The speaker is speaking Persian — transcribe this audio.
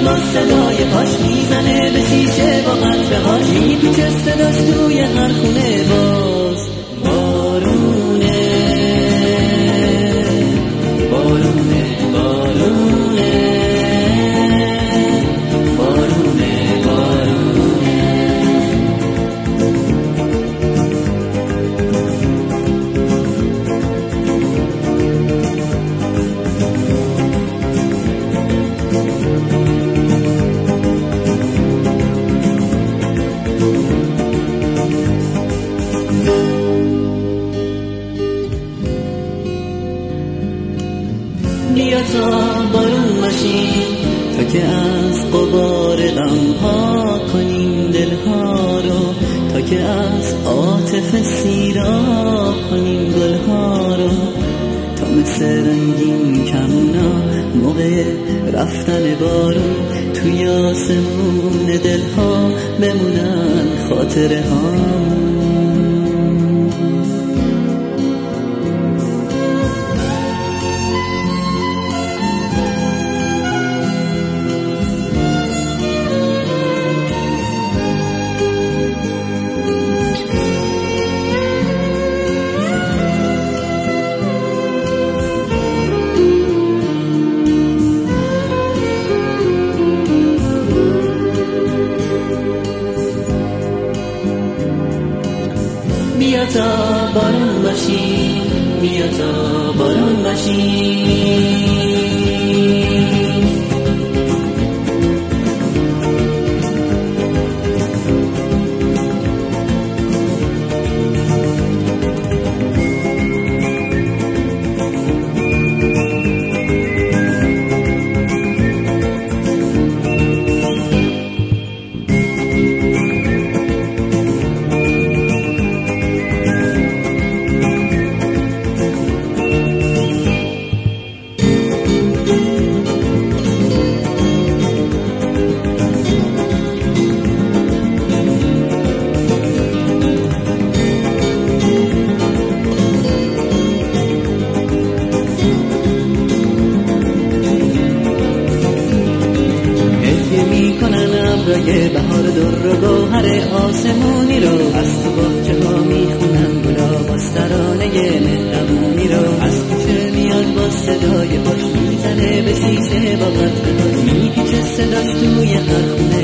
با صدای پاش میزنه به شیشه با قطره هاش، میپیچه صداش توی هر خونه. باز بارونه بارونه بارونه بارونه بارونه. بیا تا بارون باشیم تا که از غبار غم ها کنیم دلها رو، تا که از عاطفه سیراب کنیم گلها رو، تا مثل رنگین کمونا موقع رفتن بارون توی آسمون دلها بمونن خاطره ها. بیا تا بارون باشیم، بیا تا بارون باشیم. برای بهار در و گوهر آسمونی رو، از تو باغچه ها میخونن گلا باز ترانه مهربونی رو. از کوچه میاد با صدای پاش میزنه به شیشه با قطره هاش، میپیچه صداش توی هر خونه.